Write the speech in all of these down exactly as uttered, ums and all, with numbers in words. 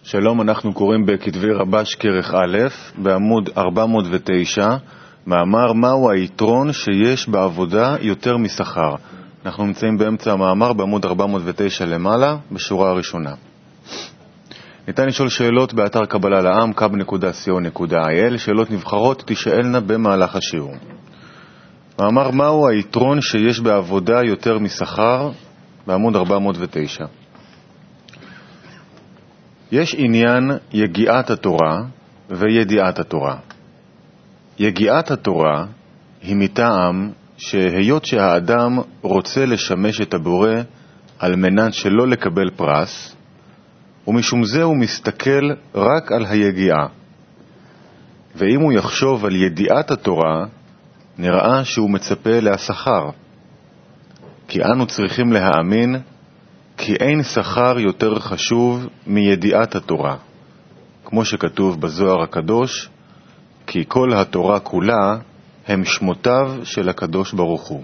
שלום, אנחנו קוראים בכתבי רבש כרך א', בעמוד ארבע מאות ותשע, מאמר מהו היתרון שיש בעבודה יותר משכר. אנחנו נמצאים באמצע המאמר בעמוד ארבע מאות ותשע למעלה, בשורה הראשונה. ניתן לשאול שאלות באתר קבלה לעם, קאב נקודה סי או נקודה איי אל, שאלות נבחרות תשאלנה במהלך השיעור. מאמר מהו היתרון שיש בעבודה יותר משכר, בעמוד ארבע מאות ותשע. יש עניין יגיעת התורה וידיעת התורה. יגיעת התורה היא מטעם שהיות שהאדם רוצה לשמש את הבורא על מנת שלא לקבל פרס, ומשום זה הוא מסתכל רק על היגיעה. ואם הוא יחשוב על ידיעת התורה, נראה שהוא מצפה להשכר. כי אנו צריכים להאמין כי אין שכר יותר חשוב מידיעת התורה, כמו שכתוב בזוהר הקדוש, כי כל התורה כולה הם שמותיו של הקדוש ברוך הוא.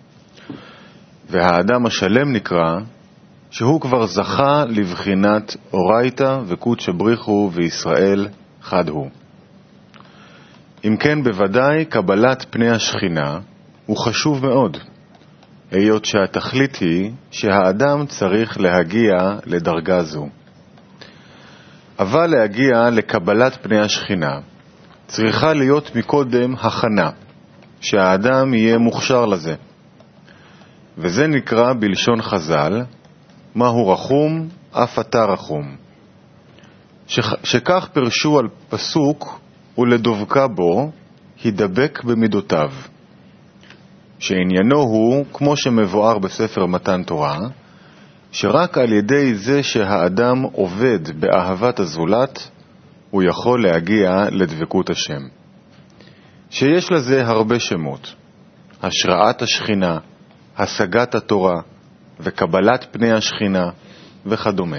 והאדם השלם נקרא שהוא כבר זכה לבחינת אורייתא וקודשא בריחו וישראל חד הוא. אם כן, בוודאי קבלת פני השכינה הוא חשוב מאוד, היות שהתכלית היא שהאדם צריך להגיע לדרגה זו. אבל להגיע לקבלת פני השכינה צריכה להיות מקודם הכנה, שהאדם יהיה מוכשר לזה. וזה נקרא בלשון חז"ל, מהו רחום, אף אתה רחום. שכ... שכך פרשו על פסוק ולדבקה בו, הידבק במידותיו. שעניינו הוא, כמו שמבואר בספר מתן תורה, שרק על ידי זה שהאדם עובד באהבת הזולת, הוא יכול להגיע לדבקות השם. שיש לזה הרבה שמות, השראת השכינה, השגת התורה, וקבלת פני השכינה, וכדומה.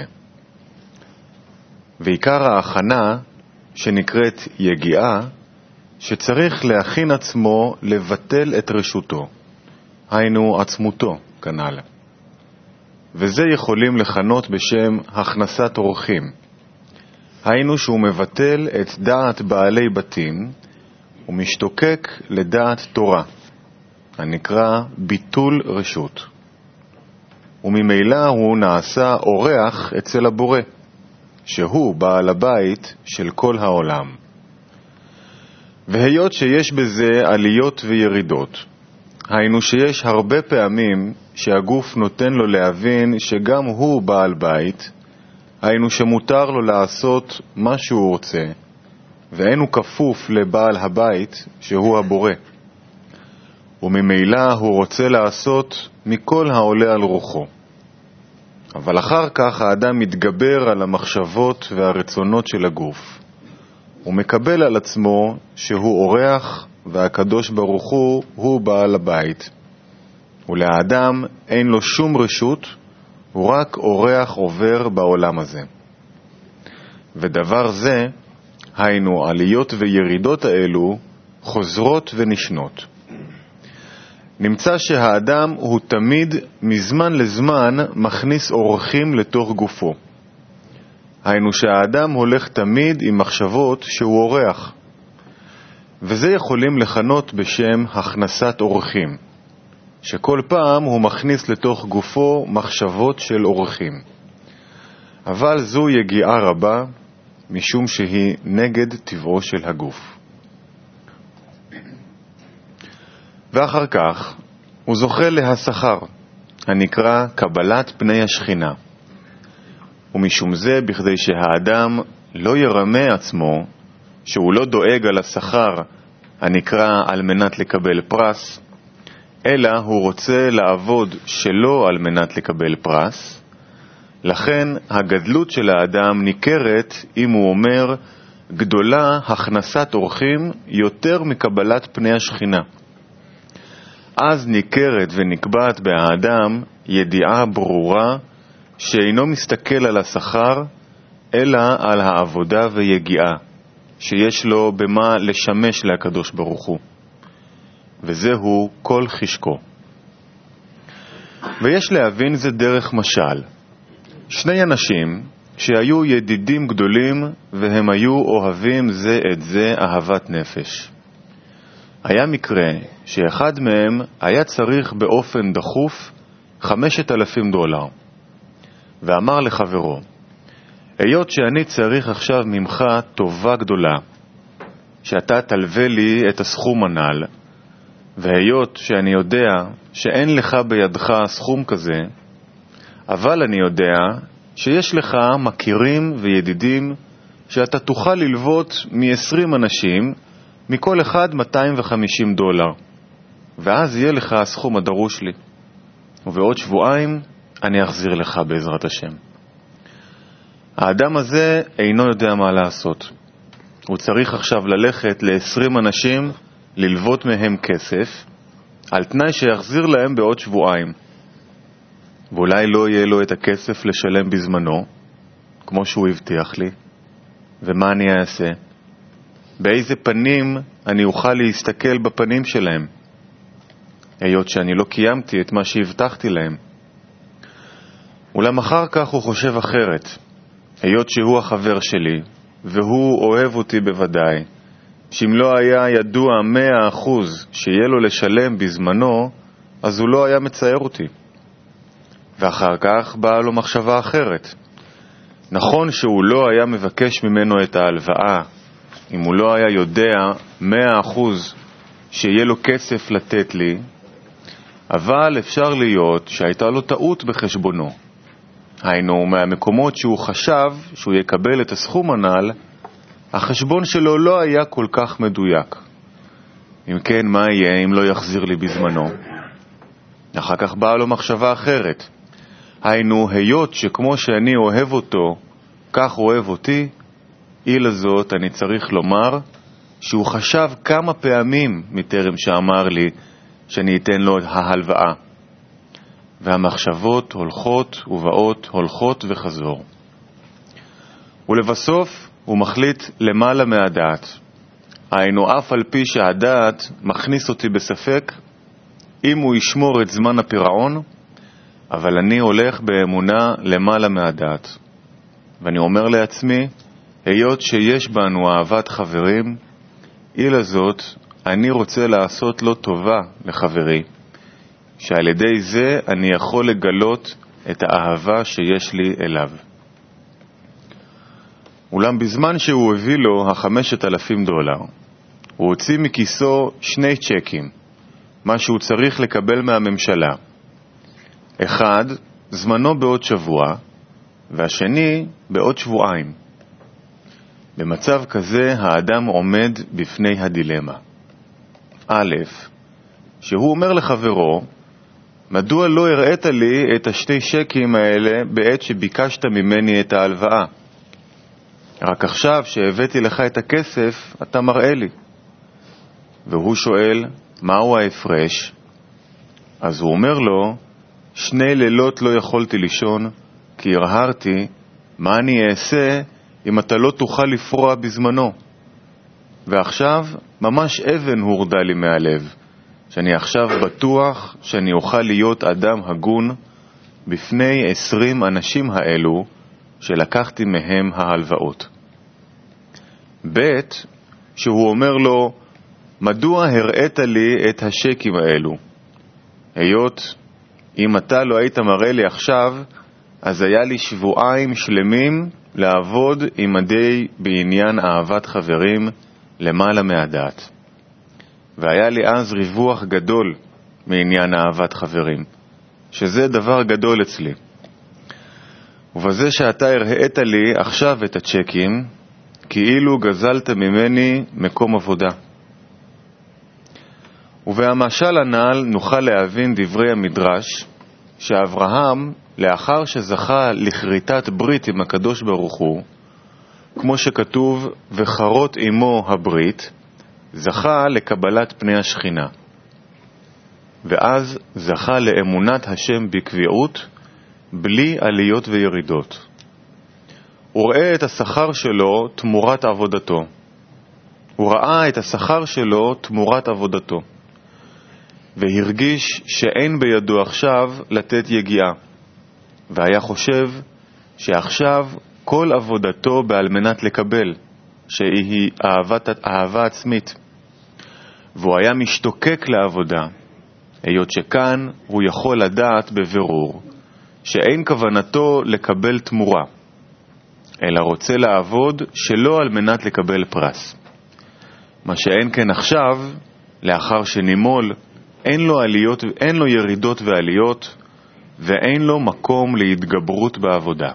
ועיקר ההכנה, שנקראת יגיעה, שצריך להכין עצמו לבטל את רשותו, היינו עצמותו כנ"ל. וזה יכולים לכנות בשם הכנסת אורחים, היינו שהוא מבטל את דעת בעלי בתים ומשתוקק לדעת תורה, הנקרא ביטול רשות. וממילא הוא נעשה אורח אצל הבורא, שהוא בעל הבית של כל העולם. והיות שיש בזה עליות וירידות, היינו שיש הרבה פעמים שהגוף נותן לו להבין שגם הוא בעל בית, היינו שמותר לו לעשות מה שהוא רוצה, ואין הוא כפוף לבעל הבית שהוא הבורא. וממילא הוא רוצה לעשות מכל העולה על רוחו. אבל אחר כך האדם מתגבר על המחשבות והרצונות של הגוף. הוא מקבל על עצמו שהוא אורח והקדוש ברוך הוא הוא בעל הבית. ולאדם אין לו שום רשות, הוא רק אורח עובר בעולם הזה. ודבר זה, היינו עליות וירידות האלו, חוזרות ונשנות. נמצא שהאדם הוא תמיד מזמן לזמן מכניס אורחים לתוך גופו. היינו שהאדם הולך תמיד עם מחשבות שהוא אורח. וזה יכולים לכנות בשם הכנסת אורחים, שכל פעם הוא מכניס לתוך גופו מחשבות של אורחים. אבל זו יגיעה רבה, משום שהיא נגד טבעו של הגוף. ואחר כך הוא זוכה להשכר, הנקרא קבלת פני השכינה. ומשום זה, בכדי שהאדם לא ירמה עצמו, שהוא לא דואג על השכר הנקרא על מנת לקבל פרס, אלא הוא רוצה לעבוד שלא על מנת לקבל פרס, לכן הגדלות של האדם ניכרת אם הוא אומר, גדולה הכנסת אורחים יותר מקבלת פני השכינה. אז ניכרת ונקבעת באדם ידיעה ברורה שאינו מסתכל על השכר, אלא על העבודה ויגיעה, שיש לו במה לשמש לקדוש ברוך הוא. וזהו כל חשקו. ויש להבין זה דרך משל. שני אנשים שהיו ידידים גדולים והם היו אוהבים זה את זה אהבת נפש. היה מקרה שאחד מהם היה צריך באופן דחוף חמשת אלפים דולר, ואמר לחברו, היות שאני צריך עכשיו ממך טובה גדולה, שאתה תלווה לי את הסכום הנ"ל, והיות שאני יודע שאין לך בידך סכום כזה, אבל אני יודע שיש לך מכירים וידידים שאתה תוכל ללוות מ-עשרים אנשים, מכל אחד מאתיים וחמישים דולר, ואז יהיה לך הסכום הדרוש לי, ובעוד שבועיים אני אחזיר לך בעזרת השם. האדם הזה אינו יודע מה לעשות. הוא צריך עכשיו ללכת ל-עשרים אנשים, ללוות מהם כסף, על תנאי שיחזיר להם בעוד שבועיים. ואולי לא יהיה לו את הכסף לשלם בזמנו, כמו שהוא הבטיח לי. ומה אני אעשה? באיזה פנים אני אוכל להסתכל בפנים שלהם, היות שאני לא קיימתי את מה שהבטחתי להם. אולם אחר כך הוא חושב אחרת, היות שהוא החבר שלי, והוא אוהב אותי בוודאי, שאם לא היה ידוע מאה אחוז שיהיה לו לשלם בזמנו, אז הוא לא היה מצייר אותי. ואחר כך באה לו מחשבה אחרת. נכון שהוא לא היה מבקש ממנו את ההלוואה, אם הוא לא היה יודע מאה אחוז שיהיה לו כסף לתת לי, אבל אפשר להיות שהייתה לו טעות בחשבונו. היינו, מהמקומות שהוא חשב שהוא יקבל את הסכום הנ"ל, החשבון שלו לא היה כל כך מדויק. אם כן, מה יהיה אם לא יחזיר לי בזמנו? אחר כך באה לו מחשבה אחרת. היינו, היות שכמו שאני אוהב אותו, כך אוהב אותי, אי לזאת אני צריך לומר שהוא חשב כמה פעמים מטרם שאמר לי שאני אתן לו ההלוואה. והמחשבות הולכות ובאות, הולכות וחזור. ולבסוף הוא מחליט למעלה מהדעת. היינו, אף על פי שהדעת מכניס אותי בספק אם הוא ישמור את זמן הפירעון, אבל אני הולך באמונה למעלה מהדעת. ואני אומר לעצמי, היות שיש בנו אהבת חברים, אי לזאת אני רוצה לעשות לו טובה לחברי, שעל ידי זה אני יכול לגלות את האהבה שיש לי אליו. אולם בזמן שהוא הביא לו החמשת אלפים דולר, הוא הוציא מכיסו שני צ'קים, מה שהוא צריך לקבל מהממשלה. אחד, זמנו בעוד שבוע, והשני בעוד שבועיים. במצב כזה האדם עומד בפני הדילמה. א', שהוא אומר לחברו, מדוע לא הראית לי את השתי שקים האלה בעת שביקשת ממני את ההלוואה? רק עכשיו שהבאתי לך את הכסף, אתה מראה לי. והוא שואל, מהו ההפרש? אז הוא אומר לו, שני לילות לא יכולתי לישון, כי הרהרתי, מה אני אעשה אם אתה לא תוכל לפרוע בזמנו? ועכשיו ממש אבן הורדה לי מהלב, שאני עכשיו בטוח שאני אוכל להיות אדם הגון בפני עשרים אנשים האלו שלקחתי מהם ההלוואות. ב' שהוא אומר לו, מדוע הראית לי את השקים האלו? היות אם אתה לא היית מראה לי עכשיו, אז היה לי שבועיים שלמים לעבוד עמדי בעניין אהבת חברים למעלה מהדעת. והיה לי אז ריווח גדול מעניין אהבת חברים, שזה דבר גדול אצלי. ובזה שאתה הראית לי עכשיו את הצ'קים, כאילו גזלת ממני מקום עבודה. ובהמשל הנ"ל נוכל להבין דברי המדרש, שאברהם, לאחר שזכה לכריתת ברית עם הקדוש ברוך הוא, כמו שכתוב, וחרות עמו הברית, זכה לקבלת פני השכינה. ואז זכה לאמונת השם בקביעות, בלי עליות וירידות. הוא ראה את השכר שלו תמורת עבודתו. הוא ראה את השכר שלו תמורת עבודתו. והרגיש שאין בידו עכשיו לתת יגיעה. והיה חושב שעכשיו כל עבודתו בעל מנת לקבל, שהיא אהבת, אהבה עצמית. והוא היה משתוקק לעבודה, היות שכאן הוא יכול לדעת בבירור שאין כוונתו לקבל תמורה, אלא רוצה לעבוד שלא על מנת לקבל פרס. מה שאין כן עכשיו, לאחר שנימול, אין לו, עליות, אין לו ירידות ועליות, ואין לו מקום להתגברות בעבודה.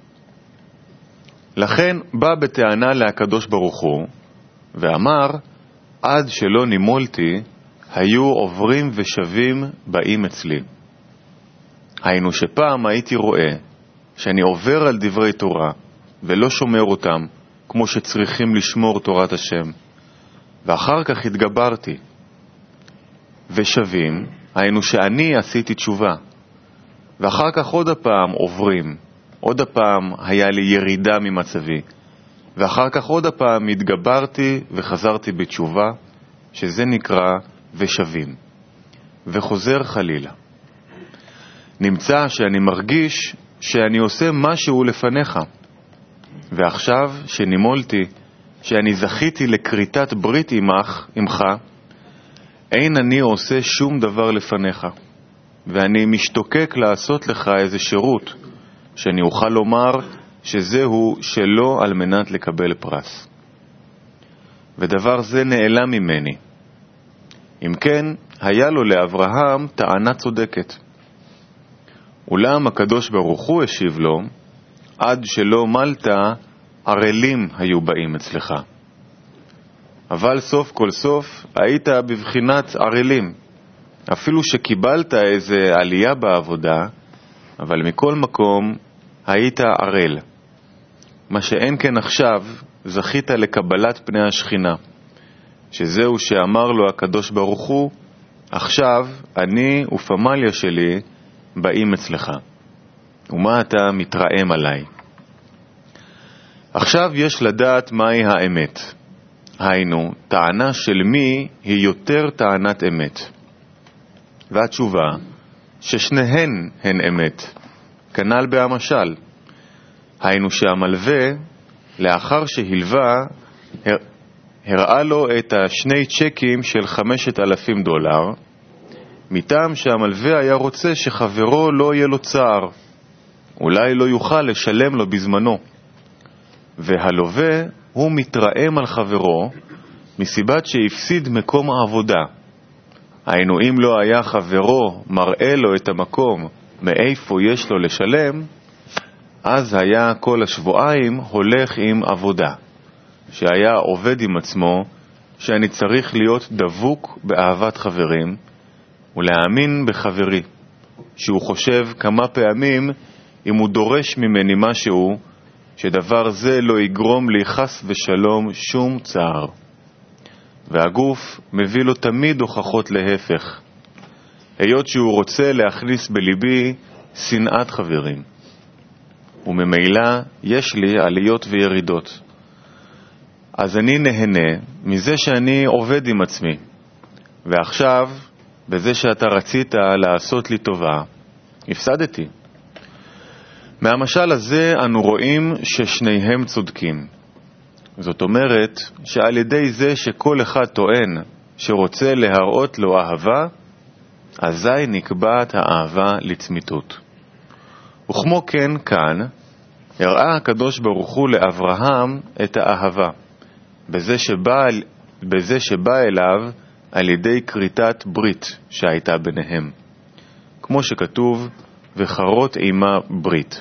לכן בא בטענה להקדוש ברוך הוא, ואמר, עד שלא נימולתי, היו עוברים ושבים באים אצלי. היינו שפעם הייתי רואה שאני עובר על דברי תורה, ולא שומר אותם, כמו שצריכים לשמור תורת השם. ואחר כך התגברתי. ושבים, היינו שאני עשיתי תשובה. ואחר כך עוד הפעם עוברים, עוד הפעם היה לי ירידה ממצבי. ואחר כך עוד הפעם התגברתי וחזרתי בתשובה, שזה נקרא ושבים. וחוזר חלילה. נמצא שאני מרגיש שאני עושה משהו לפניך. ועכשיו שנימולתי, שאני זכיתי לקריטת ברית עמך, עמך, אין אני עושה שום דבר לפניך, ואני משתוקק לעשות לך איזה שירות, שאני אוכל לומר שזהו שלא על מנת לקבל פרס. ודבר זה נעלם ממני. אם כן, היה לו לאברהם טענה צודקת. אולם הקדוש ברוך הוא השיב לו, עד שלא מלת, ערלים היו באים אצלך. אבל סוף כל סוף היית בבחינת ערלים. אפילו שקיבלת איזה עלייה בעבודה, אבל מכל מקום היית ערל. מה שאין כן עכשיו, זכית לקבלת פני השכינה, שזהו שאמר לו הקדוש ברוך הוא, עכשיו אני ופמליה שלי באים אצלך. ומה אתה מתרעם עליי? עכשיו יש לדעת מהי האמת. היינו, טענה של מי היא יותר טענת אמת. והתשובה, ששניהן הן אמת, כנ"ל בהמשל. היינו שהמלווה, לאחר שהלווה, הר... הראה לו את השני צ'קים של חמשת אלפים דולר, מטעם שהמלווה היה רוצה שחברו לא יהיה לו צער, אולי לא יוכל לשלם לו בזמנו. והלווה הוא מתרעם על חברו מסיבת שהפסיד מקום העבודה. היינו, אם לא היה חברו מראה לו את המקום מאיפה יש לו לשלם, אז היה כל השבועיים הולך עם עבודה, שהיה עובד עם עצמו שאני צריך להיות דבוק באהבת חברים ולהאמין בחברי, שהוא חושב כמה פעמים אם הוא דורש ממני משהו, שדבר זה לא יגרום לי חס ושלום שום צער. והגוף מביא לו תמיד הוכחות להפך, היות שהוא רוצה להכניס בליבי שנאת חברים. וממילא יש לי עליות וירידות. אז אני נהנה מזה שאני עובד עם עצמי, ועכשיו בזה שאתה רצית לעשות לי טובה, הפסדתי. מהמשל הזה אנו רואים ששניהם צודקים. זאת אומרת שעל ידי זה שכל אחד טוען שרוצה להראות לו אהבה, אזי נקבעת האהבה לצמיתות. וכמו כן כאן, הראה הקדוש ברוך הוא לאברהם את האהבה, בזה שבא, בזה שבא אליו על ידי כריתת ברית שהייתה ביניהם. כמו שכתוב, וחרות עימה ברית.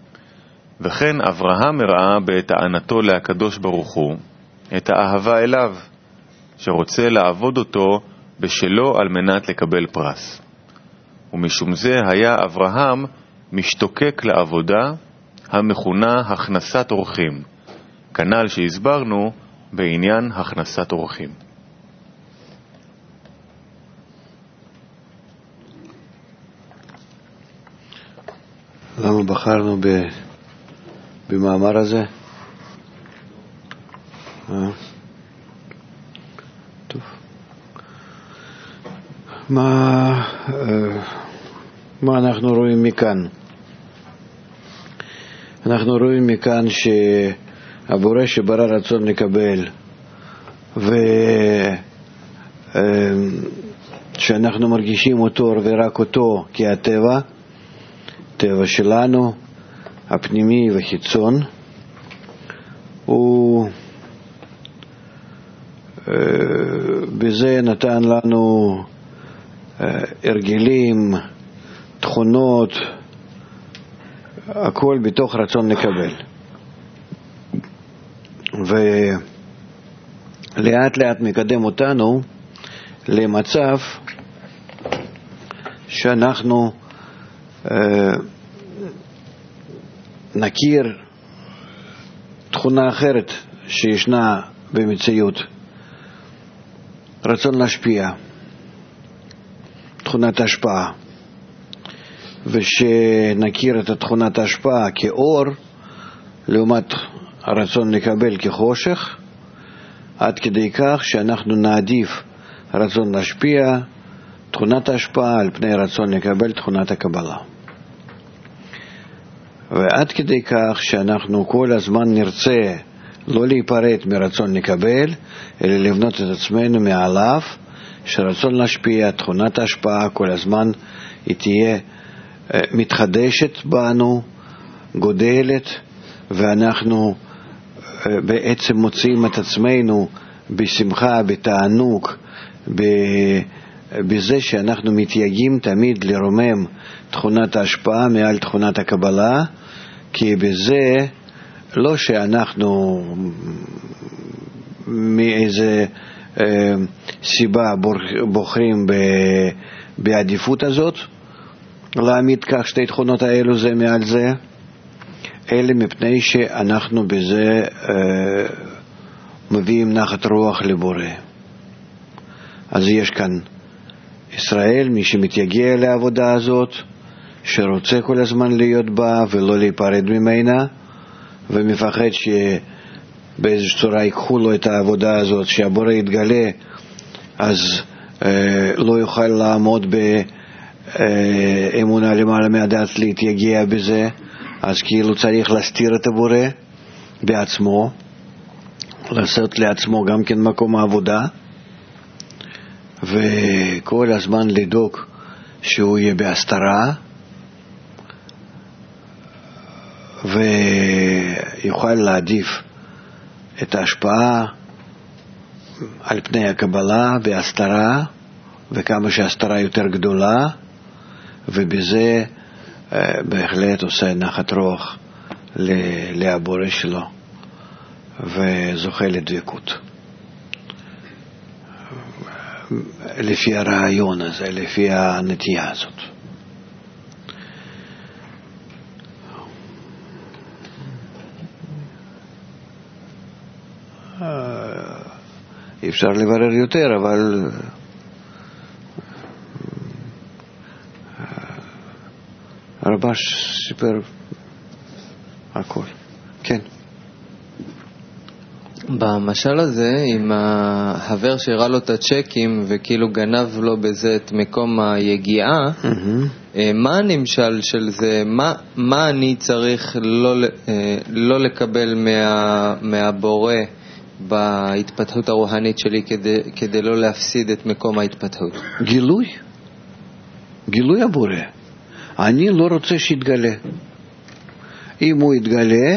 וכן אברהם הראה בטענתו להקדוש ברוך הוא את האהבה אליו, שרוצה לעבוד אותו בשלו על מנת לקבל פרס. ומשום זה היה אברהם משתוקק לעבודה המכונה הכנסת אורחים, כנ"ל שהסברנו בעניין הכנסת אורחים. למה בחרנו ב... במאמר הזה? אה? טוב. מה, מה אנחנו רואים מכאן? אנחנו רואים מכאן שהבורא שברא רצון לקבל, ושאנחנו מרגישים אותו ורק אותו כהטבע, טבע שלנו, הפנימי וחיצון, הוא בזה נתן לנו הרגלים, תכונות, הכל בתוך רצון לקבל. ולאט לאט מקדם אותנו למצב שאנחנו אה, נכיר תכונה אחרת שישנה במציאות, רצון להשפיע, תכונת השפעה, ושנכיר את תכונת ההשפעה כאור לעומת הרצון לקבל כחושך, עד כדי כך שאנחנו נעדיף רצון להשפיע, תכונת ההשפעה, על פני רצון לקבל תכונת הקבלה. ועד כדי כך שאנחנו כל הזמן נרצה לא להיפרד מרצון לקבל, אלא לבנות את עצמנו מעליו, שרצון להשפיע, תכונת ההשפעה כל הזמן היא תהיה מתחדשת בנו, גודלת, ואנחנו בעצם מוצאים את עצמנו בשמחה, בתענוג, בזה שאנחנו מתייגים תמיד לרומם תכונת ההשפעה מעל תכונת הקבלה, כי בזה לא שאנחנו מאיזה אה, סיבה בוחרים בעדיפות הזאת להעמיד כך שתי תכונות האלו זה מעל זה, אלא מפני שאנחנו בזה אה, מביאים נחת רוח לבורא. אז יש כאן ישראל, מי שמתייגע לעבודה הזאת, שרוצה כל הזמן להיות בה ולא להיפרד ממנה, ומפחד שבאיזו צורה ייקחו לו את העבודה הזאת, שהבורא יתגלה, אז אה, לא יוכל לעמוד באמונה למעלה מהדעת, להתייגע בזה, אז כאילו צריך להסתיר את הבורא בעצמו, לעשות לעצמו גם כן מקום העבודה, וכל הזמן לדאוג שהוא יהיה בהסתרה, ויוכל להעדיף את ההשפעה על פני הקבלה והסתרה, וכמה שהסתרה יותר גדולה, ובזה בהחלט עושה נחת רוח להבורא שלו וזוכה לדבקות. לפי הרעיון הזה, לפי הנטייה הזאת. אי אפשר לברר יותר, אבל הרבש סיפר הכל. כן. במשל הזה, עם החבר שהראה לו את הצ'קים וכאילו גנב לו בזה את מקום היגיעה, mm-hmm. מה הנמשל של זה? מה, מה אני צריך לא, לא לקבל מה, מהבורא בהתפתחות הרוחנית שלי כדי, כדי לא להפסיד את מקום ההתפתחות? גילוי. גילוי הבורא. אני לא רוצה שיתגלה. אם הוא יתגלה,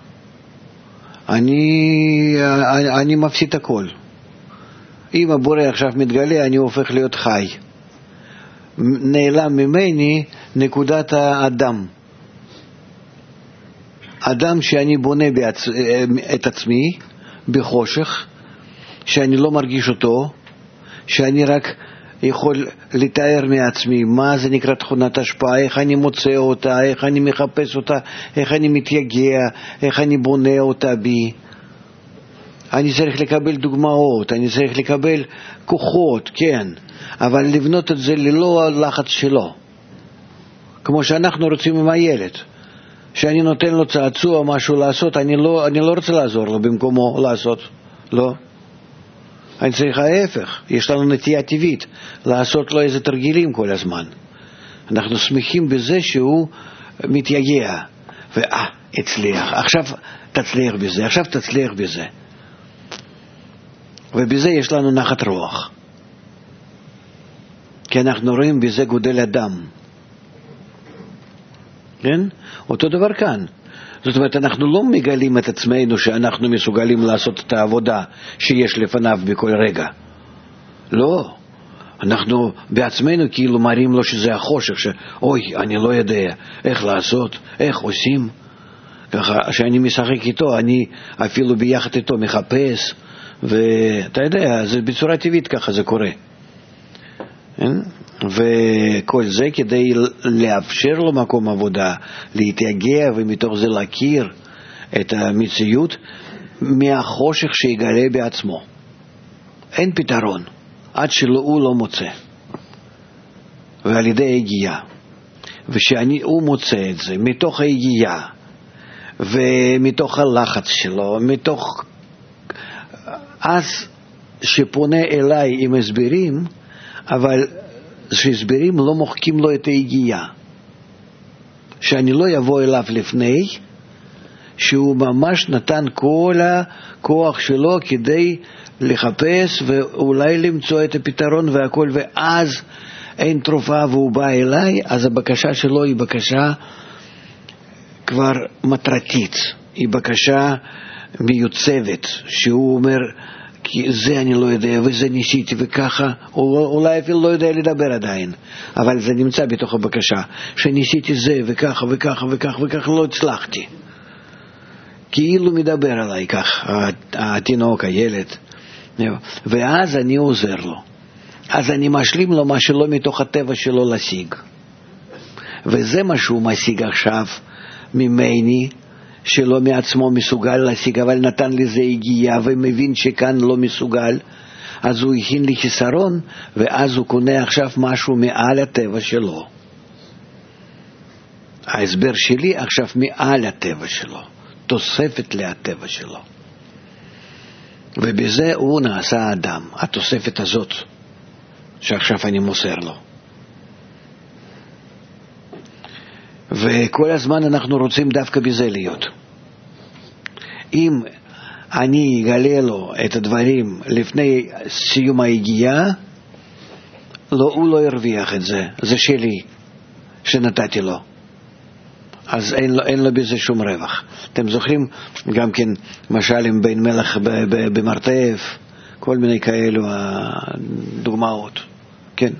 אני, אני, אני מפסיד הכל. אם הבורא עכשיו מתגלה, אני הופך להיות חי. נעלם ממני נקודת האדם. אדם שאני בונה בעצ... את עצמי בחושך, שאני לא מרגיש אותו, שאני רק יכול לתאר מעצמי מה זה נקרא תכונת השפעה, איך אני מוצא אותה, איך אני מחפש אותה, איך אני מתייגע, איך אני בונה אותה בי. אני צריך לקבל דוגמאות, אני צריך לקבל כוחות, כן, אבל לבנות את זה ללא הלחץ שלו, כמו שאנחנו רוצים עם הילד, שאני נותן לו צעצוע משהו לעשות, אני לא, אני לא רוצה לעזור לו במקומו לעשות, לא. אני צריך ההפך, יש לנו נטייה טבעית לעשות לו איזה תרגילים כל הזמן. אנחנו שמחים בזה שהוא מתייגע, ואה, הצליח, עכשיו תצליח בזה, עכשיו תצליח בזה. ובזה יש לנו נחת רוח. כי אנחנו רואים בזה גודל אדם. כן? אותו דבר כאן. זאת אומרת, אנחנו לא מגלים את עצמנו שאנחנו מסוגלים לעשות את העבודה שיש לפניו בכל רגע. לא. אנחנו בעצמנו כאילו מראים לו שזה החושך, שאוי, אני לא יודע איך לעשות, איך עושים. ככה, שאני משחק איתו, אני אפילו ביחד איתו מחפש, ואתה יודע, זה בצורה טבעית ככה זה קורה. וכל זה כדי לאפשר לו מקום עבודה, להתייגע ומתוך זה להכיר את המציאות מהחושך שיגלה בעצמו. אין פתרון עד שהוא לא מוצא, ועל ידי היגיעה. ושהוא מוצא את זה מתוך היגיעה ומתוך הלחץ שלו, מתוך אז שפונה אליי עם הסברים, אבל שהסברים לא מוחקים לו את היגיעה, שאני לא יבוא אליו לפני שהוא ממש נתן כל הכוח שלו כדי לחפש ואולי למצוא את הפתרון והכל, ואז אין תרופה והוא בא אליי, אז הבקשה שלו היא בקשה כבר מטרתית, היא בקשה מיוצבת, שהוא אומר כי זה אני לא יודע וזה ניסיתי וככה, אולי אפילו לא יודע לדבר עדיין, אבל זה נמצא בתוך הבקשה שניסיתי זה וככה וככה וככה וככה, לא הצלחתי, כאילו מדבר עליי כך התינוק, הילד, ואז אני עוזר לו, אז אני משלים לו מה שלא מתוך הטבע שלו להשיג, וזה מה שהוא משיג עכשיו ממני, שלא מעצמו מסוגל להשיג, אבל נתן לזה הגיעה ומבין שכאן לא מסוגל, אז הוא הכין לי חיסרון, ואז הוא קונה עכשיו משהו מעל הטבע שלו. ההסבר שלי עכשיו מעל הטבע שלו, תוספת להטבע שלו, ובזה הוא נעשה אדם, התוספת הזאת שעכשיו אני מוסר לו. וכל הזמן אנחנו רוצים דווקא בזה להיות. אם אני אגלה לו את הדברים לפני סיום היגיעה, לא, הוא לא ירוויח את זה, זה שלי שנתתי לו, אז אין לו, אין לו בזה שום רווח. אתם זוכרים גם כן משל עם בן מלך במרתף, כל מיני כאלו דוגמאות. כן.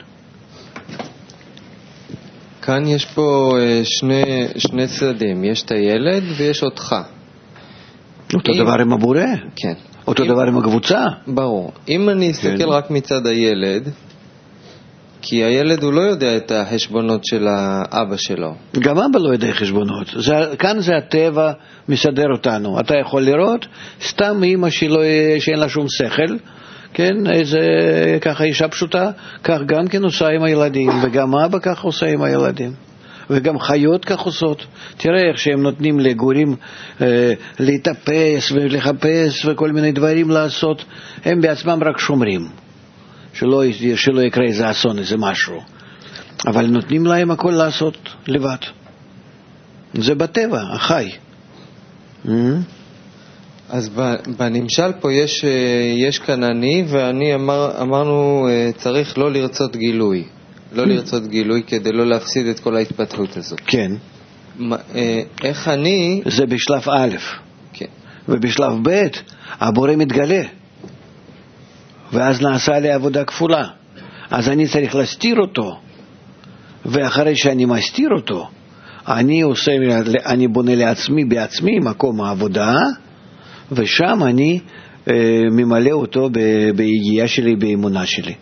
כאן יש פה שני, שני צדדים, יש את הילד ויש אותך. אותו אם... דבר עם הבורא? כן. אותו אם... דבר עם הקבוצה? ברור. אם אני אסתכל כן. רק מצד הילד, כי הילד הוא לא יודע את החשבונות של האבא שלו. גם אבא לא יודע חשבונות. זה, כאן זה הטבע מסדר אותנו. אתה יכול לראות סתם אמא שלו שאין לה שום שכל, כן, איזה ככה אישה פשוטה, כך גם כן עושה עם הילדים, וגם אבא כך עושה עם הילדים, וגם חיות כך עושות. תראה איך שהם נותנים לגורים אה, להתאפס ולחפש וכל מיני דברים לעשות, הם בעצמם רק שומרים שלא, שלא יקרה איזה אסון, איזה משהו, אבל נותנים להם הכל לעשות לבד. זה בטבע, החי. mm-hmm. אז בנמשל פה יש, יש כאן אני, ואני אמר, אמרנו צריך לא לרצות גילוי, לא לרצות גילוי כדי לא להפסיד את כל ההתפתחות הזאת. כן. איך אני... זה בשלב א', כן. ובשלב ב' הבורא מתגלה, ואז נעשה לי עבודה כפולה, אז אני צריך להסתיר אותו, ואחרי שאני מסתיר אותו, אני עושה, אני בונה לעצמי בעצמי מקום העבודה, ושם אני אה, ממלא אותו בהגיעה שלי, באמונה שלי.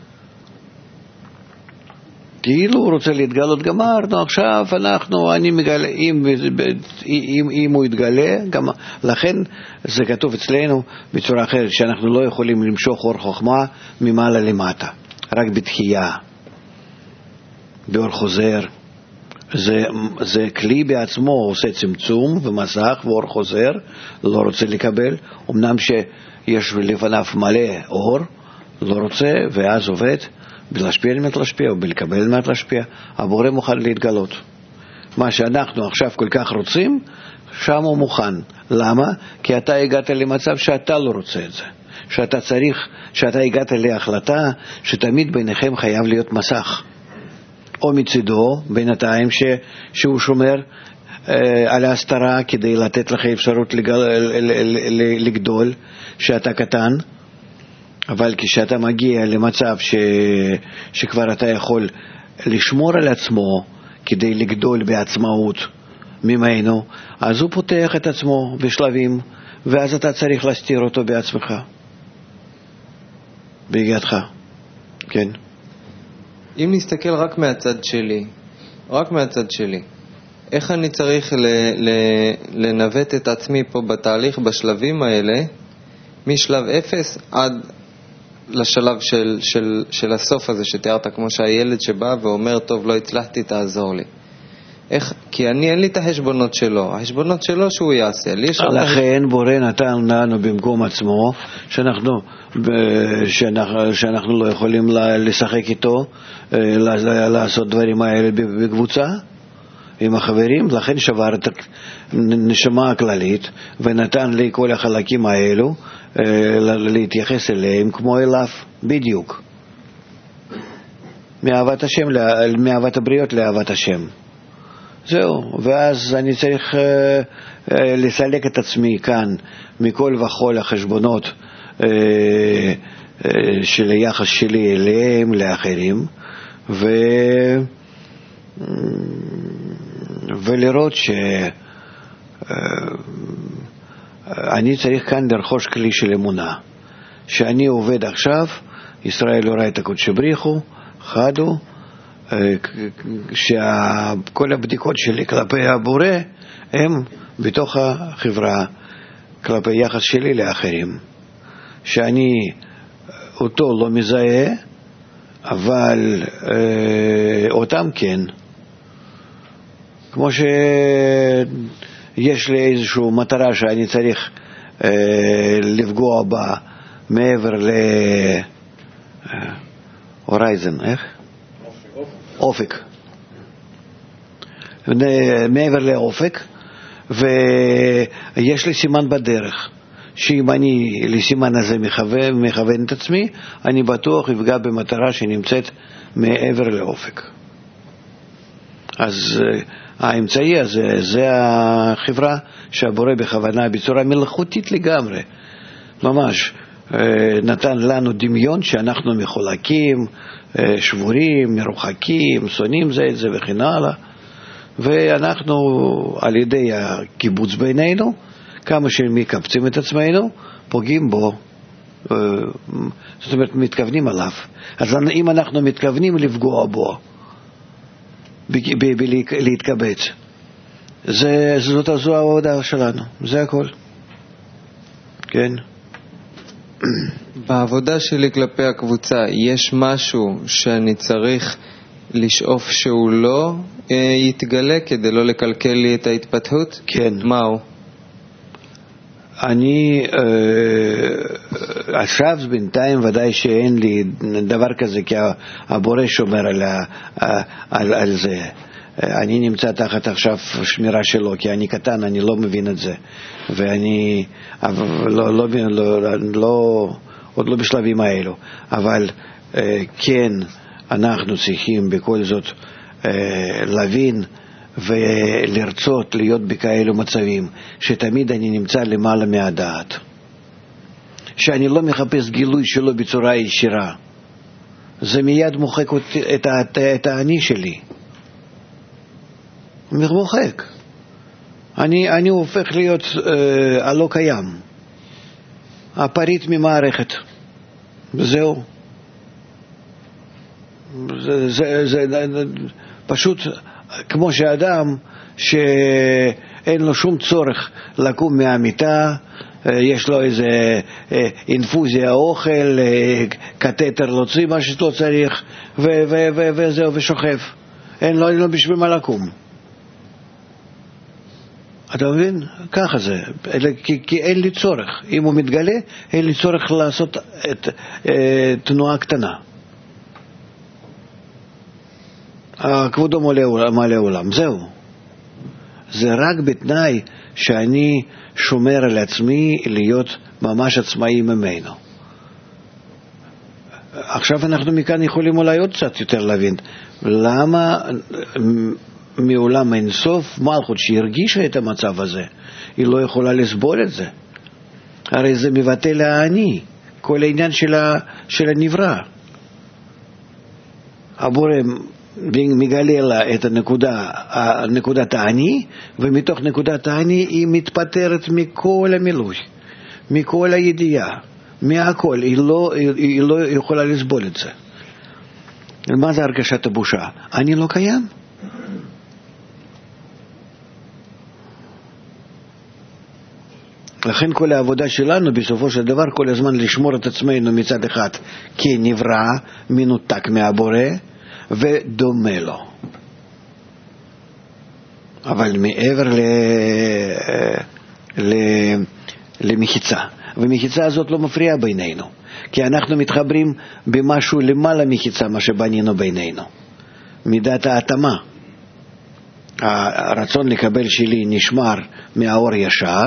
כאילו הוא רוצה להתגלות, גמרנו, עכשיו אנחנו, אני מגלה, אם, אם, אם הוא יתגלה, גם, לכן זה כתוב אצלנו בצורה אחרת, שאנחנו לא יכולים למשוך אור חוכמה ממעלה למטה, רק בתחייה, באור חוזר. זה, זה כלי בעצמו, עושה צמצום ומסך ואור חוזר, לא רוצה לקבל, אמנם שיש לפניו מלא אור, לא רוצה, ואז עובד בלהשפיע על מנת להשפיע, או בלקבל על מנת להשפיע. הבורא מוכן להתגלות, מה שאנחנו עכשיו כל כך רוצים, שם הוא מוכן. למה? כי אתה הגעת למצב שאתה לא רוצה את זה. שאתה צריך, שאתה הגעת להחלטה שתמיד ביניכם חייב להיות מסך. או מצידו, בינתיים ש, שהוא שומר אה, על ההסתרה כדי לתת לך אפשרות לגל, ל, ל, ל, לגדול, שאתה קטן, אבל כשאתה מגיע למצב ש, שכבר אתה יכול לשמור על עצמו כדי לגדול בעצמאות ממנו, אז הוא פותח את עצמו בשלבים, ואז אתה צריך להסתיר אותו בעצמך, ביגעתך. כן. אם נסתכל רק מהצד שלי, רק מהצד שלי, איך אני צריך ל- ל- לנווט את עצמי פה בתהליך, בשלבים האלה, משלב אפס עד לשלב של, של, של הסוף הזה שתיארת, כמו שהילד שבא ואומר, טוב, לא הצלחתי, תעזור לי. איך? כי אני אין לי את החשבונות שלו, החשבונות שלו שהוא יעשה לי. לכן בורא נתן לנו במקום עצמו, שאנחנו, שאנחנו, שאנחנו לא יכולים לשחק איתו, לעשות דברים האלה בקבוצה עם החברים, לכן שבר את הנשמה הכללית ונתן לי כל החלקים האלו להתייחס אליהם כמו אליו, בדיוק, מאהבת השם, מאהבת הבריות לאהבת השם. זהו, ואז אני צריך uh, uh, לסלק את עצמי כאן מכל וכל החשבונות uh, uh, של היחס שלי אליהם, לאחרים, ו... uh, ולראות שאני uh, צריך כאן לרכוש כלי של אמונה, שאני עובד עכשיו, ישראל הוראה את הקודש בריחו, חדו, שכל הבדיקות שלי כלפי הבורא הם בתוך החברה, כלפי יחס שלי לאחרים, שאני אותו לא מזהה, אבל אה, אותם כן. כמו שיש לי איזושהי מטרה שאני צריך אה, לפגוע בה מעבר להורייזן, איך? אופק, מעבר לאופק, ויש לי סימן בדרך, שאם אני לסימן הזה מכוון, מכוון את עצמי, אני בטוח יפגע במטרה שנמצאת מעבר לאופק. אז האמצעי הזה, זה החברה שהבורא בכוונה בצורה מלאכותית לגמרי, ממש נתן לנו דמיון שאנחנו מחולקים, שבורים, מרוחקים, שונאים זה את זה וכן הלאה, ואנחנו על ידי הקיבוץ בינינו, כמה שמקבצים את עצמנו, פוגעים בו, זאת אומרת מתכוונים עליו. אז אם אנחנו מתכוונים לפגוע בו, להתקבץ, זאת זו העבודה שלנו, זה הכל. כן. בעבודה שלי כלפי הקבוצה יש משהו שאני צריך לשאוף שהוא לא אה, יתגלה כדי לא לקלקל לי את ההתפתחות? כן. מהו? אני אה, עכשיו בינתיים ודאי שאין לי דבר כזה, כי הבורא שומר על, על, על זה. אני נמצא תחת עכשיו שמירה שלו, כי אני קטן, אני לא מבין את זה, ואני לא, לא, לא, לא, עוד לא בשלבים האלו, אבל כן, אנחנו צריכים בכל זאת להבין ולרצות להיות בכאלו מצבים, שתמיד אני נמצא למעלה מהדעת, שאני לא מחפש גילוי שלו בצורה ישירה, זה מיד מוחק את, את, את האני שלי, מרוחק. אני, אני הופך להיות אה, הלא קיים, הפריט ממערכת, וזהו. זה, זה, זה, זה פשוט כמו שאדם שאין לו שום צורך לקום מהמיטה, יש לו איזה אינפוזיה אוכל, קטטר להוציא מה שלא צריך, ו- ו- ו- וזהו, ושוכב, אין לו, אין לו בשביל מה לקום. אתה מבין? ככה זה, כי, כי אין לי צורך, אם הוא מתגלה אין לי צורך לעשות את, את תנועה קטנה. כבודו מלא עולם, מלא עולם, זהו. זה רק בתנאי שאני שומר על עצמי להיות ממש עצמאי ממנו. עכשיו אנחנו מכאן יכולים אולי עוד קצת יותר להבין למה מעולם אין סוף מלכות שהרגישה את המצב הזה היא לא יכולה לסבול את זה. הרי זה מבטל האני, כל העניין של, ה, של הנברא. הבורא מגלה לה את הנקודה, נקודת האני, ומתוך נקודת האני היא מתפטרת מכל המילוי, מכל הידיעה, מהכל. היא לא, היא לא יכולה לסבול את זה. מה זה הרגשת הבושה? אני לא קיים. לכן כל העבודה שלנו בסופו של דבר כל הזמן לשמור את עצמנו מצד אחד כנברא, מנותק מהבורא ודומה לו. אבל מעבר ל... ל... למחיצה. ומחיצה הזאת לא מפריעה בינינו. כי אנחנו מתחברים במשהו למעלה מחיצה מה שבנינו בינינו. מידת ההתאמה. הרצון לקבל שלי נשמר מהאור ישר,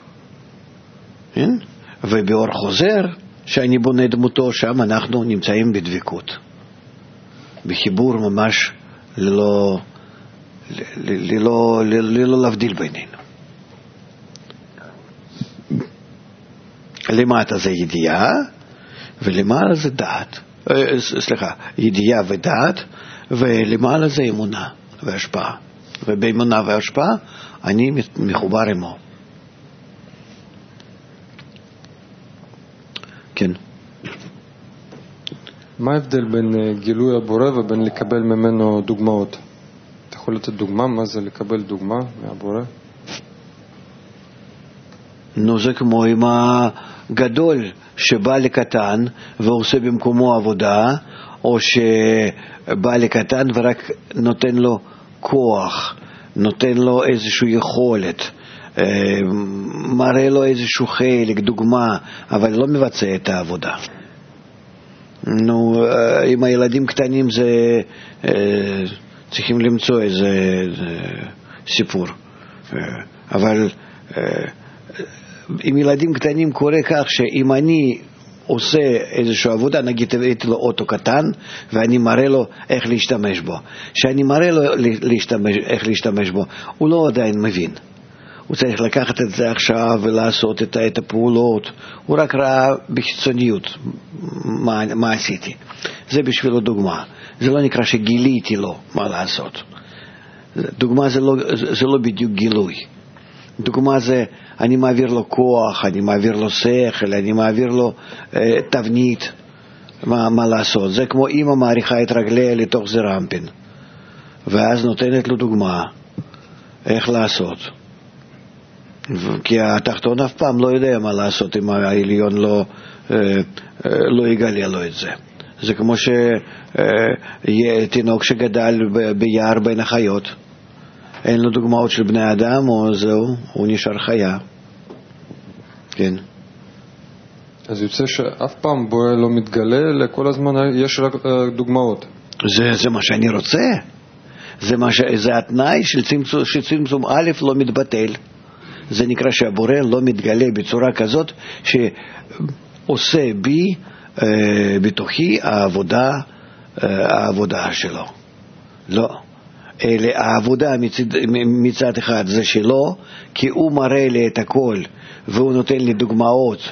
ובאור חוזר שאני בונה דמותו, שם אנחנו נמצאים בדבקות, בחיבור ממש ללא, ללא, ללא להבדיל בינינו. למטה זה ידיעה ולמעלה זה דעת, סליחה, ידיעה ודעת, ולמעלה זה אמונה והשפעה, ובאמונה והשפעה אני מחובר עמו. כן. מה ההבדל בין גילוי הבורא ובין לקבל ממנו דוגמאות? אתה יכול לתת דוגמה? מה זה לקבל דוגמה מהבורא? נו, זה כמו עם הגדול שבא לקטן ועושה במקומו עבודה, או שבא לקטן ורק נותן לו כוח, נותן לו איזושהי יכולת, מראה לו איזשהו חלק, דוגמה, אבל לא מבצע את העבודה. נו, עם הילדים קטנים זה צריכים למצוא איזה סיפור, אבל עם ילדים קטנים קורה כך שאם אני עושה איזושהי עבודה, נגיד הבאתי לו אוטו קטן ואני מראה לו איך להשתמש בו, שאני מראה לו להשתמש, איך להשתמש בו, הוא לא עדיין מבין. הוא צריך לקחת את זה עכשיו ולעשות את, את הפעולות. הוא רק ראה בחיצוניות מה, מה עשיתי. זה בשבילו דוגמה. זה לא נקרא שגיליתי לו מה לעשות. דוגמה זה לא, זה לא בדיוק גילוי. דוגמה זה אני מעביר לו כוח, אני מעביר לו שכל, אני מעביר לו אה, תבנית מה, מה לעשות. זה כמו אמא מעריכה את רגליה לתוך זרמפין ואז נותנת לו דוגמה איך לעשות. כי התחתון אף פעם לא יודע מה לעשות אם העליון לא, לא יגלה לו את זה. זה כמו שיהיה תינוק שגדל ביער בין החיות, אין לו דוגמאות של בני אדם, או זהו, הוא נשאר חיה. כן. אז יוצא שאף פעם בורא לא מתגלה, לכל הזמן יש רק דוגמאות. זה, זה מה שאני רוצה. זה, מה ש... זה התנאי של צמצום, שצמצום א' לא מתבטל. זה נקרא שהבורא לא מתגלה בצורה כזאת שעושה בי אה, בתוכי העבודה, אה, העבודה שלו. לא. אלה, העבודה מצד, מצד אחד זה שלו, כי הוא מראה לי את הכל והוא נותן לי דוגמאות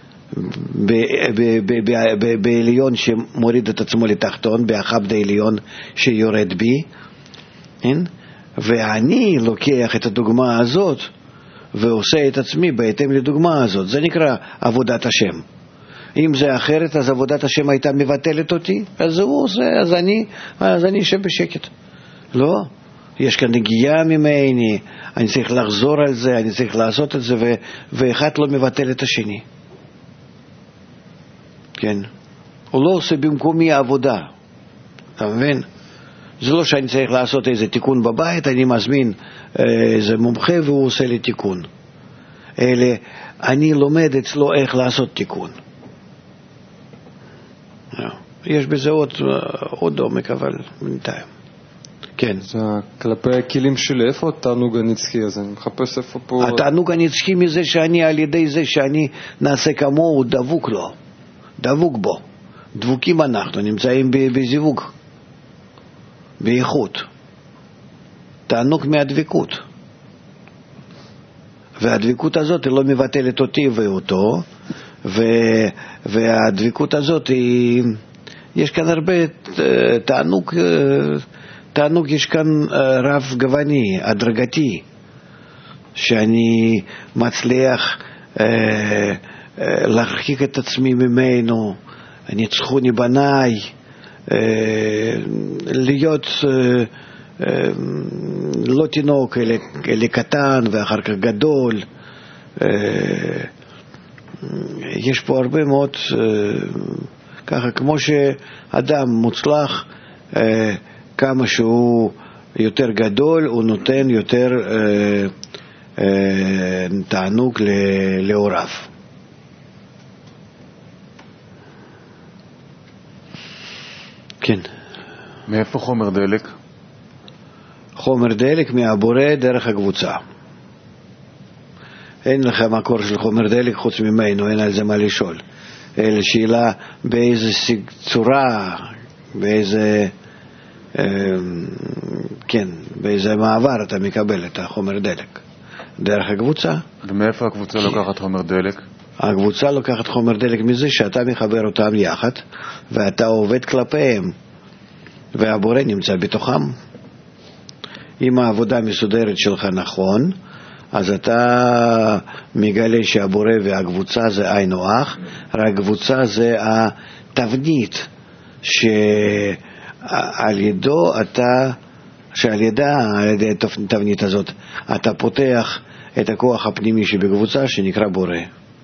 בעליון שמוריד את עצמו לתחתון, באחד העליון שיורד בי, אין? ואני לוקח את הדוגמה הזאת ועושה את עצמי בהתאם לדוגמה הזאת. זה נקרא עבודת השם. אם זה אחרת, אז עבודת השם הייתה מבטלת אותי, אז הוא עושה, אז אני, אז אני אשב בשקט. לא, יש כאן נגיעה ממני, אני צריך לחזור על זה, אני צריך לעשות את זה, ו- ואחד לא מבטל את השני. כן. הוא לא עושה במקומי העבודה. אתה מבין? זה לא שאני צריך לעשות איזה תיקון בבית, אני מזמין איזה מומחה והוא עושה לי תיקון. אלה, אני לומד אצלו איך לעשות תיקון. יש בזה עוד, עוד עומק, אבל בינתיים. כן. זה כלפי הכלים שלי, איפה התענוג הנצחי הזה? אני מחפש איפה פה... התענוג הנצחי מזה שאני, על ידי זה שאני נעשה כמוהו, דבוק לו, דבוק בו. דבוקים אנחנו, נמצאים בזיווג, באיכות. תענוג מהדבקות. והדבקות הזאת היא לא מבטלת אותי ואותו, ו... והדבקות הזאת היא... יש כאן הרבה תענוג, תענוג יש כאן רב גווני, הדרגתי, שאני מצליח אה, אה, להרחיק את עצמי ממנו, ניצחוני בניי, אה, להיות אה, אה, לא תינוק אלא, אלא קטן ואחר כך גדול. אה, יש פה הרבה מאוד אה, ככה, כמו שאדם מוצלח, אה, כמה שהוא יותר גדול, הוא נותן יותר אה, אה, תענוג להוריו. כן. מאיפה חומר דלק? חומר דלק מהבורא דרך הקבוצה. אין לך מקור של חומר דלק חוץ ממנו, אין על זה מה לשאול. אלא שאלה באיזה צורה, באיזה, כן, באיזה מעבר אתה מקבל את החומר דלק. דרך הקבוצה. ומאיפה הקבוצה לוקחת חומר דלק? הקבוצה לוקחת חומר דלק מזה שאתה מחבר אותם יחד, ואתה עובד כלפיהם, והבורא נמצא בתוכם. אם העבודה מסודרת שלך נכון, אז אתה מגלה שהבורא והקבוצה זה עין או אח, רק הקבוצה זה התבנית שעל ידו אתה, שעל ידה, על ידי התבנית הזאת, אתה פותח את הכוח הפנימי שבקבוצה שנקרא בורא.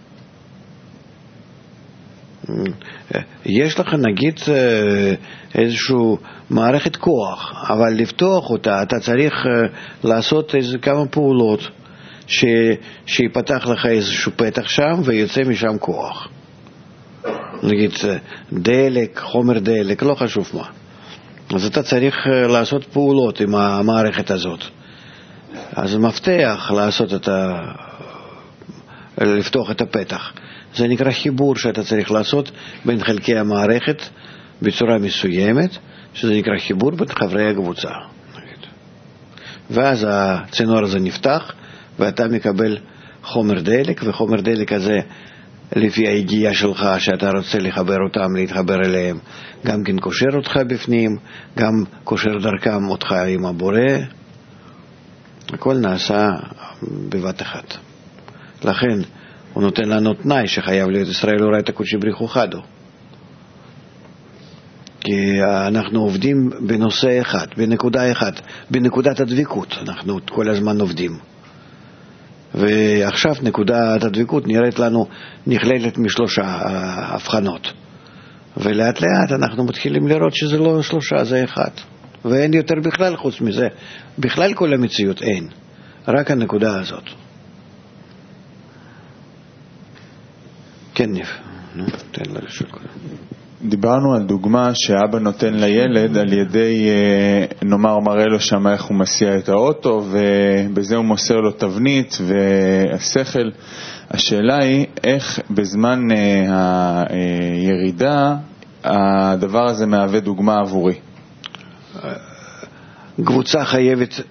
יש לך נגיד איזשהו מערכת כוח, אבל לפתוח אותה אתה צריך לעשות איזה כמה פעולות ש... שיפתח לך איזשהו פתח שם ויוצא משם כוח. נגיד דלק, חומר דלק, לא חשוב מה. אז אתה צריך לעשות פעולות עם המערכת הזאת. אז מפתח לעשות את ה... לפתוח את הפתח. זה נקרא חיבור שאתה צריך לעשות בין חלקי המערכת בצורה מסוימת, שזה נקרא חיבור בין חברי הקבוצה. ואז הצינור הזה נפתח, ואתה מקבל חומר דלק, וחומר דלק הזה לפי ההגיעה שלך שאתה רוצה לחבר אותם, להתחבר אליהם, גם כן קושר אותך בפנים, גם קושר דרכם אותך עם הבורא. הכל נעשה בבת אחת. לכן הוא נותן לנו תנאי שחייב להיות ישראל אורי את הקודשי בריחו חדו. כי אנחנו עובדים בנושא אחד, בנקודה אחת, בנקודת הדבקות. אנחנו כל הזמן עובדים. ועכשיו נקודת הדבקות נראית לנו נכללת משלושה הבחנות. ולאט לאט אנחנו מתחילים לראות שזה לא שלושה, זה אחד. ואין יותר בכלל חוץ מזה. בכלל כל המציאות אין. רק הנקודה הזאת. כן, ניף. תן לה לשאול קודם. דיברנו על דוגמה שאבא נותן לילד על ידי, נאמר, מראה לו שם איך הוא מסיע את האוטו, ובזה הוא מוסר לו תבנית והשכל. השאלה היא איך בזמן הירידה הדבר הזה מהווה דוגמה עבורי. קבוצה חייבת,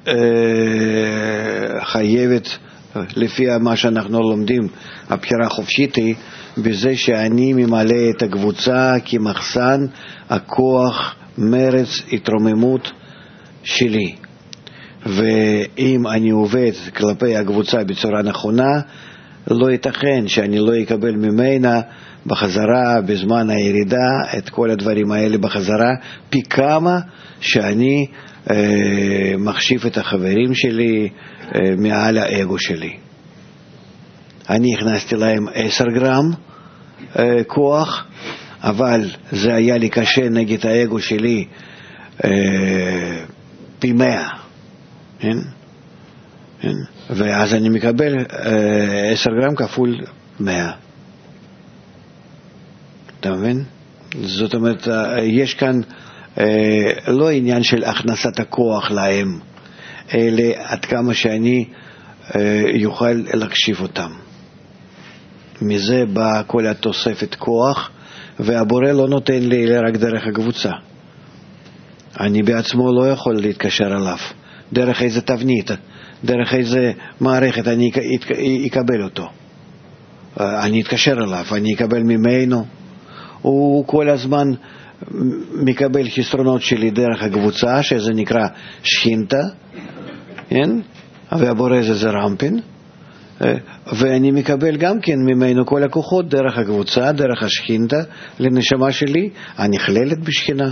חייבת לפי מה שאנחנו לומדים, הבחירה החופשית היא בזה שאני ממלא את הקבוצה כמחסן הכוח, מרץ, התרוממות שלי. ואם אני עובד כלפי הקבוצה בצורה נכונה, לא ייתכן שאני לא אקבל ממנה בחזרה בזמן הירידה את כל הדברים האלה בחזרה, פי כמה שאני אה, מחשיב את החברים שלי אה, מעל האגו שלי. אני הכנסתי להם עשר גרם אה, כוח, אבל זה היה לי קשה נגד האגו שלי אה, פי מאה. כן? כן? ואז אני מקבל אה, עשר גרם כפול מאה. אתה מבין? זאת אומרת, יש כאן לא עניין של הכנסת הכוח להם, אלא עד כמה שאני יוכל להקשיב אותם. מזה באה כל התוספת כוח, והבורא לא נותן לי רק דרך הקבוצה. אני בעצמו לא יכול להתקשר אליו. דרך איזה תבנית, דרך איזה מערכת אני אקבל אותו. אני אתקשר אליו, אני אקבל ממנו. הוא כל הזמן מקבל חסרונות שלי דרך הקבוצה, שזה נקרא שכינתה, כן? והבורא זה זה רמפין. ואני מקבל גם כן ממנו כל הכוחות דרך הקבוצה, דרך השכינתה, לנשמה שלי, הנכללת בשכינה.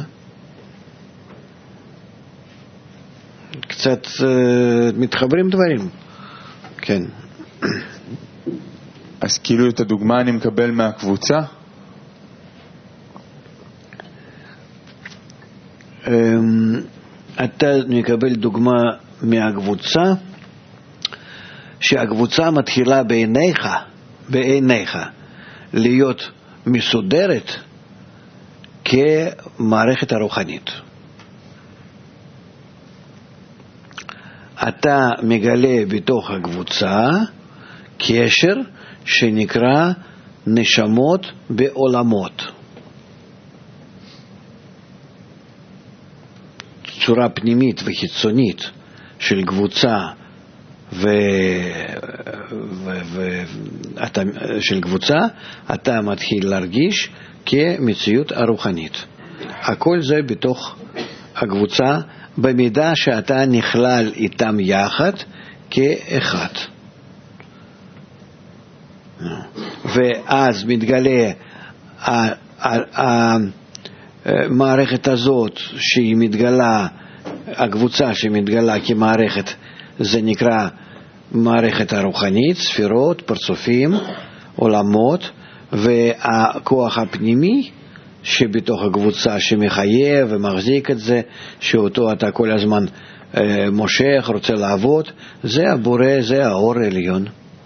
קצת uh, מתחברים דברים. כן. אז כאילו את הדוגמה אני מקבל מהקבוצה? Um, אתה מקבל דוגמה מהקבוצה, שהקבוצה מתחילה בעיניך, בעיניך, להיות מסודרת כמערכת הרוחנית. אתה מגלה בתוך הקבוצה קשר שנקרא נשמות בעולמות. צורה פנימית וחיצונית של קבוצה ו... ו... ו... אתה... של קבוצה, אתה מתחיל להרגיש כמציאות הרוחנית. הכל זה בתוך הקבוצה, במידה שאתה נכלל איתם יחד כאחד. ואז מתגלה המערכת הזאת שהיא מתגלה, הקבוצה שמתגלה כמערכת, זה נקרא מערכת הרוחנית, ספירות, פרצופים, עולמות, והכוח הפנימי שבתוך הקבוצה שמחייב ומחזיק את זה, שאותו אתה כל הזמן אה, מושך, רוצה לעבוד, זה הבורא, זה האור העליון.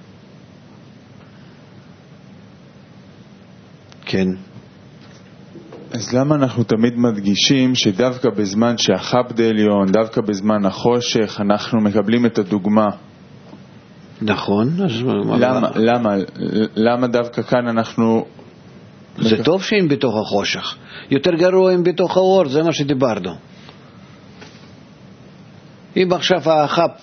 כן. אז למה אנחנו תמיד מדגישים שדווקא בזמן שהחבד העליון, דווקא בזמן החושך, אנחנו מקבלים את הדוגמה? נכון. אז למה, למה, למה דווקא כאן אנחנו... זה טוב שהם בתוך החושך. יותר גרוע הם בתוך האור, זה מה שדיברנו. אם עכשיו האחפ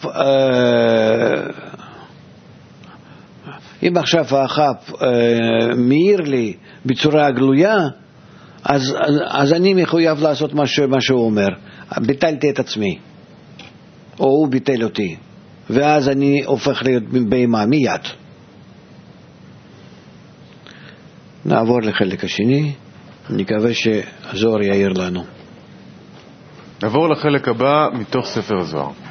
אם עכשיו האחפ מאיר לי בצורה גלויה, אז, אז אני מחויב לעשות מה, מה שהוא אומר. ביטלתי את עצמי, או הוא ביטל אותי, ואז אני הופך להיות בהמה מיד. נעבור לחלק השני, נקווה שהזוהר יעיר לנו. נעבור לחלק הבא מתוך ספר זוהר.